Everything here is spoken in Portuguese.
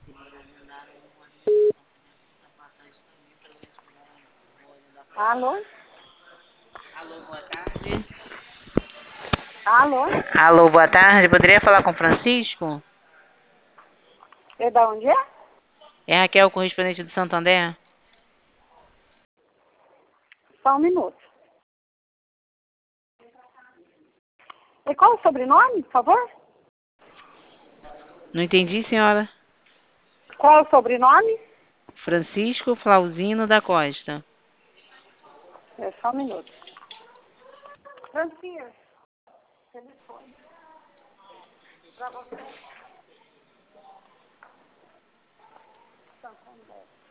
Alô? Alô, boa tarde. Alô? Alô, boa tarde. Poderia falar com o Francisco? É da onde é? É Raquel, correspondente do Santander? Só um minuto. E qual o sobrenome, por favor? Não entendi, senhora. Qual o sobrenome? Francisco Flauzino da Costa. É só um minuto. Francisco, telefone. Para você. Santander.